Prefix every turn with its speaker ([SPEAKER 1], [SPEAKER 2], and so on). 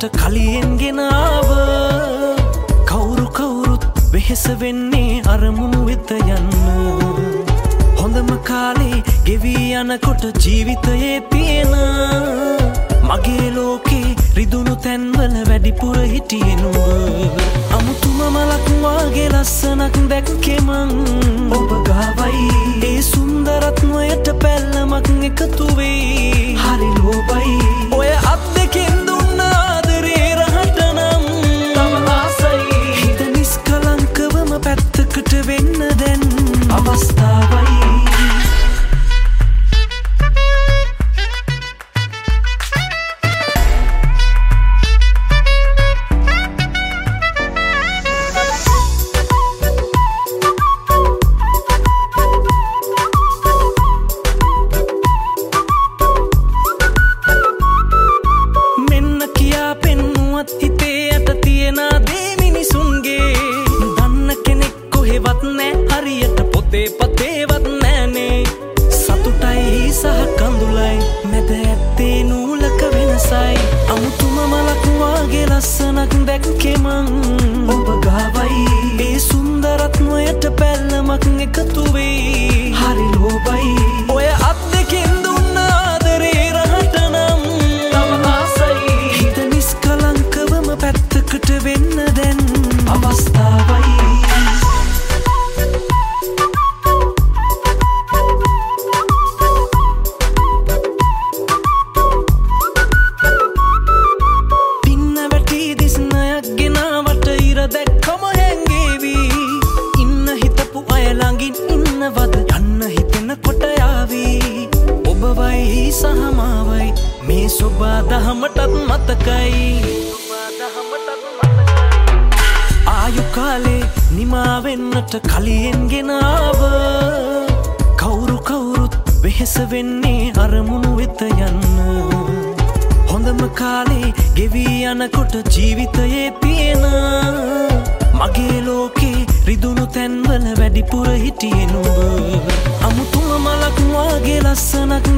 [SPEAKER 1] කලියෙන් ගෙනාව කවුරුත් වෙහෙස වෙන්නේ අරමුණු වෙත යන්න හොඳම කාලේ ගෙවී යනකොට ජීවිතයේ තියෙන මගේ ලෝකේ රිදුණු තැන්වල වැඩිපුර හිටියේ නුඹ අමුතුම මලක් වාගේ ලස්සනක් දැක්කේ මං ඔබ ගාවයි ඒ සුන්දරත්වයට පැල්ලමක් එකතු වෙයි හරි ලෝභයි ඔය අත් දෙකෙන් දුන්න ආදරේ රහට නම් තව ආසයි හිත නිස්කලංකවම පැත්තකට වෙන්න දැන් අවස්ථාවයි හරියට පොතේ පතේවත් නෑනේ සතුටයි සහ කඳුලයි මැද ඇත්තේ නූලක වෙනසයි අමුතුම මලක් වාගේ ලස්සනක් දැක්කේ මං ඔබ ගාවයි ඒ සුන්දරත්වයට පැල්ලමක් එකතු වෙයි හරි ලෝභයි ඔය අත් දෙකෙන් දුන්න ආදරේ රහට නම් තව ආසයි හිත නිස්කලංකවම පැත්තකට වෙන්න දැන් අවස්ථාවයි දැක්කම හැංගේවි ඉන්න හිතපු අය ළඟින් ඉන්නවද යන්න හිතෙන කොට යාවි ඔබවයි සහ මාවයි මේ සොබා දහමටත් මතකයි ආයු කාලේ නිමා වෙන්නට කලියෙන් ගෙනාව කවුරුත් වෙහෙස වෙන්නේ අරමුණු වෙත යන්න හොඳම කාලේ ගෙවී යනකොට ජීවිතයේ තියෙන මගේ ලෝකේ රිදුණු තැන්වල වැඩිපුර හිටියේ නුඹ අමුතුම මලක් වාගේ ලස්සනක්